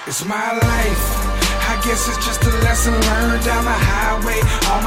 It's my life. I guess it's just a lesson learned down the highway. All